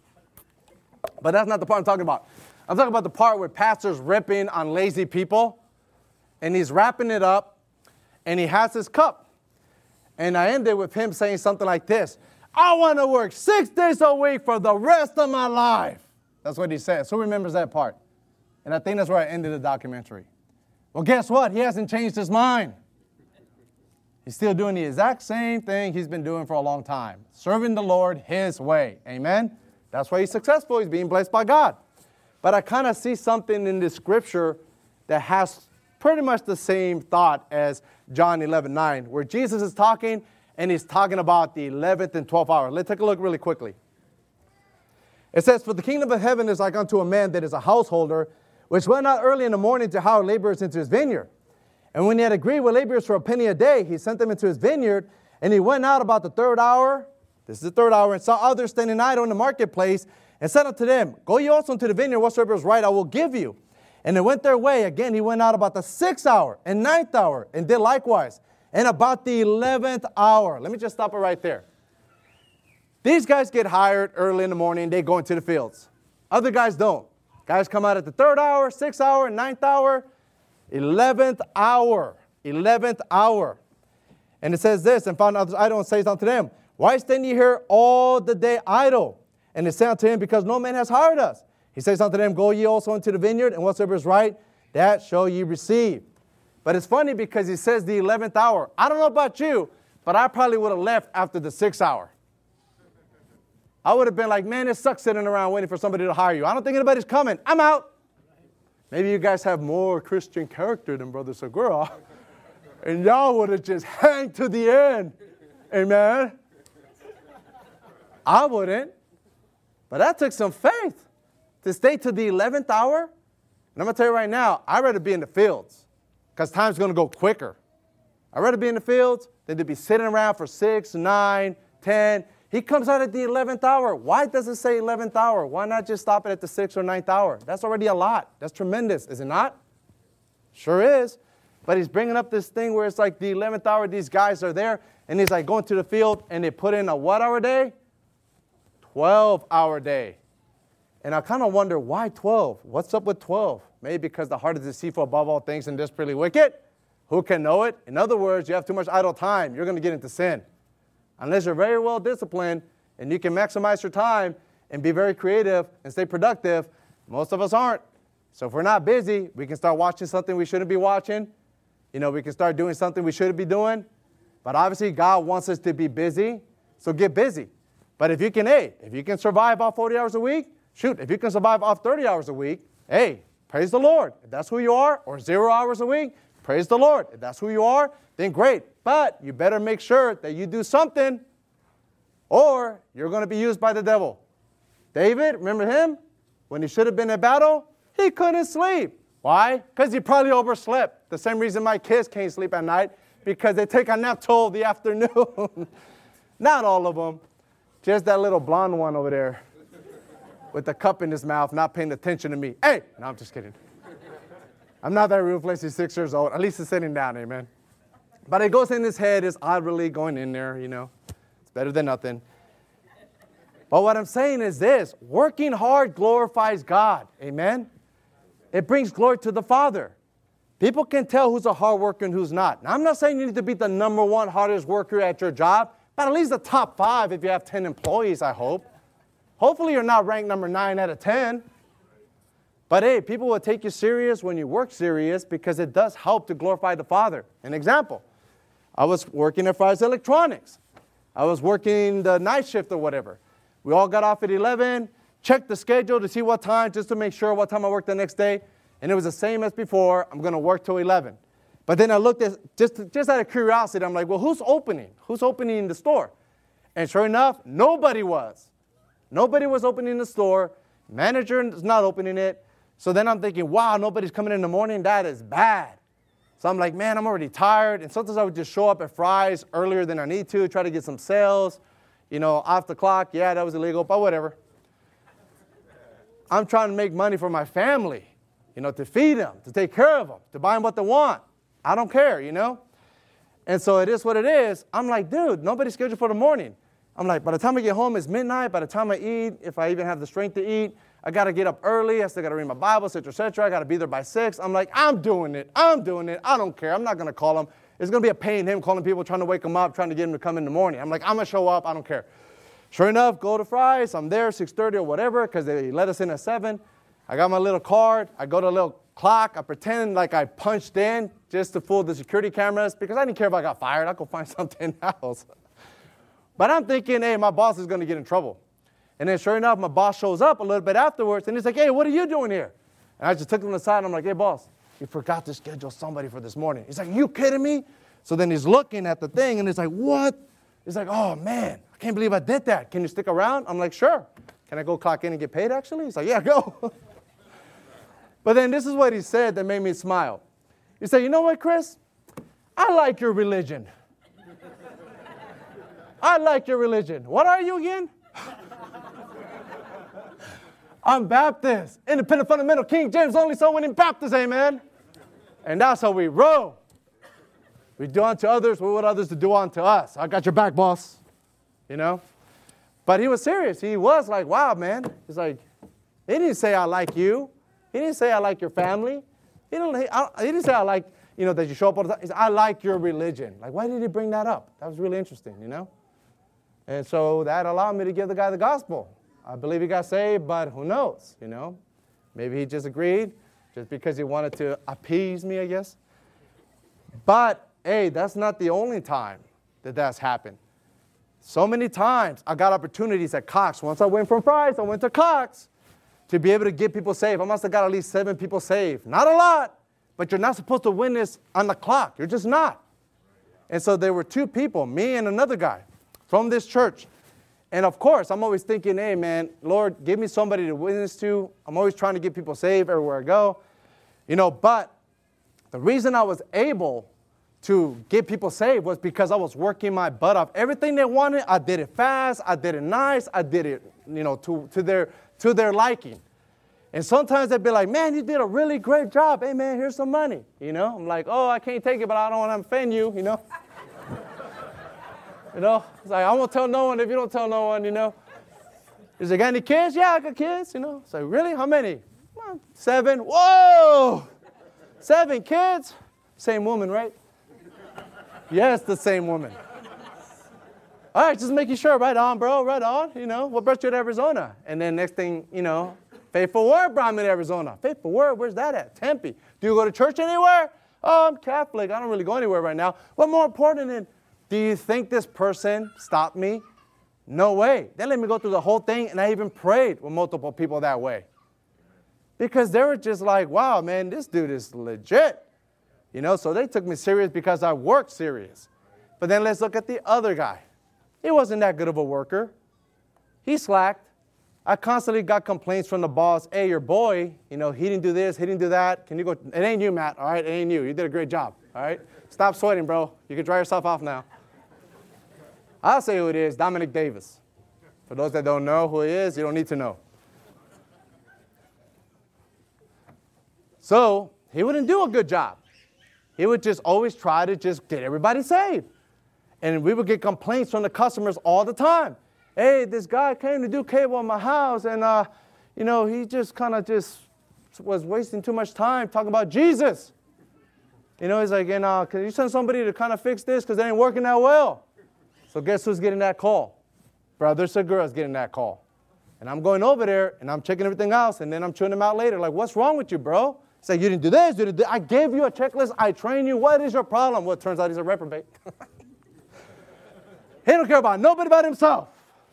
But that's not the part I'm talking about. I'm talking about the part where pastor's ripping on lazy people. And he's wrapping it up. And he has his cup. And I ended with him saying something like this. I want to work six days a week for the rest of my life. That's what he says. Who remembers that part? And I think that's where I ended the documentary. Well, guess what? He hasn't changed his mind. He's still doing the exact same thing he's been doing for a long time. Serving the Lord his way. Amen? That's why he's successful. He's being blessed by God. But I kind of see something in this scripture that has pretty much the same thought as John eleven nine, where Jesus is talking, and he's talking about the eleventh and twelfth hour. Let's take a look really quickly. It says, for the kingdom of heaven is like unto a man that is a householder, which went out early in the morning to hire laborers into his vineyard. And when he had agreed with laborers for a penny a day, he sent them into his vineyard, and he went out about the third hour, this is the third hour, and saw others standing idle in the marketplace, and said unto them, go ye also into the vineyard, whatsoever is right I will give you. And they went their way. Again, he went out about the sixth hour and ninth hour, and did likewise. And about the eleventh hour. Let me just stop it right there. These guys get hired early in the morning. They go into the fields. Other guys don't. Guys come out at the third hour, sixth hour, ninth hour, eleventh hour. eleventh hour. And it says this, and found others idle, and says unto them, why stand ye here all the day idle? And they say unto him, because no man has hired us. He says unto them, go ye also into the vineyard, and whatsoever is right, that shall ye receive. But it's funny because he says the eleventh hour. I don't know about you, but I probably would have left after the sixth hour. I would have been like, man, it sucks sitting around waiting for somebody to hire you. I don't think anybody's coming. I'm out. Maybe you guys have more Christian character than Brother Segura. And y'all would have just hanged to the end. Amen. I wouldn't. But that took some faith to stay to the eleventh hour. And I'm going to tell you right now, I'd rather be in the fields because time's going to go quicker. I'd rather be in the fields than to be sitting around for six, nine, ten. He comes out at the eleventh hour. Why does it say eleventh hour? Why not just stop it at the sixth or ninth hour? That's already a lot. That's tremendous, is it not? Sure is. But he's bringing up this thing where it's like the eleventh hour, these guys are there, and he's like going to the field, and they put in a what hour day? twelve hour day. And I kind of wonder, why twelve? What's up with twelve? Maybe because the heart is deceitful above all things and desperately wicked. Who can know it? In other words, you have too much idle time. You're going to get into sin. Unless you're very well disciplined and you can maximize your time and be very creative and stay productive, most of us aren't. So if we're not busy, we can start watching something we shouldn't be watching. You know, we can start doing something we shouldn't be doing. But obviously, God wants us to be busy, so get busy. But if you can, hey, if you can survive off forty hours a week, shoot, if you can survive off thirty hours a week, hey, praise the Lord. If that's who you are, or zero hours a week, praise the Lord. If that's who you are, then great. But you better make sure that you do something, or you're going to be used by the devil. David, remember him? When he should have been in battle, he couldn't sleep. Why? Because he probably overslept. The same reason my kids can't sleep at night, because they take a nap till the afternoon. Not all of them. Just that little blonde one over there with the cup in his mouth, not paying attention to me. Hey! No, I'm just kidding. I'm not that ruthless. He's six years old. At least he's sitting down, amen. But it goes in his head. It's oddly going in there, you know. It's better than nothing. But what I'm saying is this. Working hard glorifies God, amen. It brings glory to the Father. People can tell who's a hard worker and who's not. Now, I'm not saying you need to be the number one hardest worker at your job, but at least the top five if you have ten employees, I hope. Hopefully you're not ranked number nine out of ten. But hey, people will take you serious when you work serious because it does help to glorify the Father. An example, I was working at Fry's Electronics. I was working the night shift or whatever. We all got off at eleven, checked the schedule to see what time, just to make sure what time I worked the next day. And it was the same as before. I'm going to work till eleven. But then I looked at, just, just out of curiosity, I'm like, well, who's opening? Who's opening the store? And sure enough, nobody was. Nobody was opening the store. Manager is not opening it. So then I'm thinking, wow, nobody's coming in the morning. That is bad. So I'm like, man, I'm already tired. And sometimes I would just show up at Fry's earlier than I need to, try to get some sales. you know, off the clock. Yeah, that was illegal, but whatever. I'm trying to make money for my family, you know, to feed them, to take care of them, to buy them what they want. I don't care, you know. And so it is what it is. I'm like, dude, nobody's scheduled for the morning. I'm like, by the time I get home, it's midnight. By the time I eat, if I even have the strength to eat, I got to get up early. I still got to read my Bible, et cetera, et cetera. I got to be there by six. I'm like, I'm doing it. I'm doing it. I don't care. I'm not going to call him. It's going to be a pain, him calling people, trying to wake him up, trying to get him to come in the morning. I'm like, I'm going to show up. I don't care. Sure enough, go to Fry's. I'm there six thirty or whatever because they let us in at seven. I got my little card. I go to a little clock. I pretend like I punched in just to fool the security cameras because I didn't care if I got fired. I'll go find something else. But I'm thinking, hey, my boss is going to get in trouble. And then sure enough, my boss shows up a little bit afterwards, and he's like, hey, what are you doing here? And I just took him aside, and I'm like, hey, boss, you forgot to schedule somebody for this morning. He's like, you kidding me? So then he's looking at the thing, and he's like, what? He's like, oh, man, I can't believe I did that. Can you stick around? I'm like, sure. Can I go clock in and get paid, actually? He's like, yeah, go. But then this is what he said that made me smile. He said, you know what, Chris? I like your religion. I like your religion. What are you again? I'm Baptist, independent, fundamental, King James, only soul winning Baptist, amen. And that's how we roll. We do unto others what we want others to do unto us. I got your back, boss. You know? But he was serious. He was like, wow, man. He's like, he didn't say I like you. He didn't say I like your family. He didn't, he, I, he didn't say I like, you know, that you show up all the time. He said, I like your religion. Like, why did he bring that up? That was really interesting, you know? And so that allowed me to give the guy the gospel. I believe he got saved, but who knows, you know? Maybe he just agreed just because he wanted to appease me, I guess. But, hey, that's not the only time that that's happened. So many times I got opportunities at Cox. Once I went from Fry's, I went to Cox to be able to get people saved. I must have got at least seven people saved. Not a lot, but you're not supposed to witness on the clock. You're just not. And so there were two people, me and another guy, from this church. And of course, I'm always thinking, hey, man, Lord, give me somebody to witness to. I'm always trying to get people saved everywhere I go. You know, but the reason I was able to get people saved was because I was working my butt off. Everything they wanted, I did it fast, I did it nice, I did it, you know, to, to, their, to their liking. And sometimes they'd be like, man, you did a really great job. Hey, man, here's some money. You know, I'm like, oh, I can't take it, but I don't want to offend you, you know. You know, it's like, I won't tell no one if you don't tell no one, you know. He's like, got any kids? Yeah, I got kids, you know. It's like, really? How many? Well, seven. Whoa! Seven kids? Same woman, right? Yes, the same woman. All right, just making sure. Right on, bro. Right on. You know, what brought you to Arizona? And then next thing, you know, Faithful Word brought me to Arizona. Faithful Word, where's that at? Tempe. Do you go to church anywhere? Oh, I'm Catholic. I don't really go anywhere right now. What more important than, do you think this person stopped me? No way. They let me go through the whole thing, and I even prayed with multiple people that way. Because they were just like, wow, man, this dude is legit. You know, so they took me serious because I worked serious. But then let's look at the other guy. He wasn't that good of a worker. He slacked. I constantly got complaints from the boss. Hey, your boy, you know, he didn't do this, he didn't do that. Can you go? It ain't you, Matt, all right? It ain't you. You did a great job, all right? Stop sweating, bro. You can dry yourself off now. I'll say who it is, Dominic Davis. For those that don't know who he is, you don't need to know. So he wouldn't do a good job. He would just always try to just get everybody saved. And we would get complaints from the customers all the time. Hey, this guy came to do cable in my house, and, uh, you know, he just kind of just was wasting too much time talking about Jesus. You know, he's like, and, uh, can you send somebody to kind of fix this because it ain't working that well? So guess who's getting that call? Brother Segura's getting that call. And I'm going over there, and I'm checking everything else, and then I'm chewing him out later. Like, what's wrong with you, bro? He's like, you didn't do this, you didn't do I gave you a checklist. I trained you. What is your problem? Well, it turns out he's a reprobate. He don't care about nobody but himself.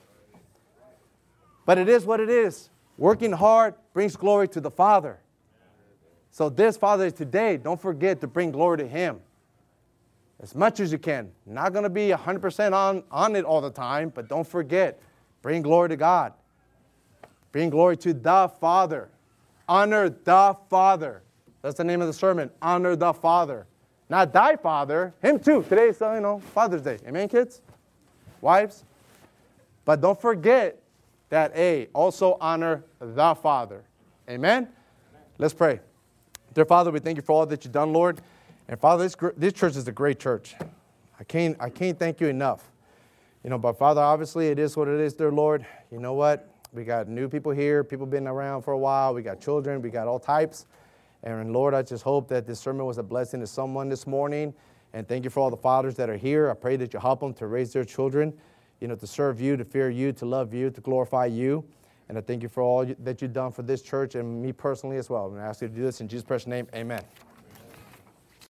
But it is what it is. Working hard brings glory to the Father. So this Father's Day today, don't forget to bring glory to Him. As much as you can. Not going to be one hundred percent on, on it all the time, but don't forget, bring glory to God. Bring glory to the Father. Honor the Father. That's the name of the sermon. Honor the Father. Not thy Father. Him too. Today's, uh, you know, Father's Day. Amen, kids? Wives? But don't forget that, A, also honor the Father. Amen? Let's pray. Dear Father, we thank you for all that you've done, Lord. And Father, this, this church is a great church. I can't, I can't thank you enough. You know, but Father, obviously it is what it is, dear Lord. You know what? We got new people here, people been around for a while. We got children, we got all types. And Lord, I just hope that this sermon was a blessing to someone this morning. And thank you for all the fathers that are here. I pray that you help them to raise their children, you know, to serve you, to fear you, to love you, to glorify you. And I thank you for all that you've done for this church and me personally as well. And I ask you to do this in Jesus' precious name. Amen.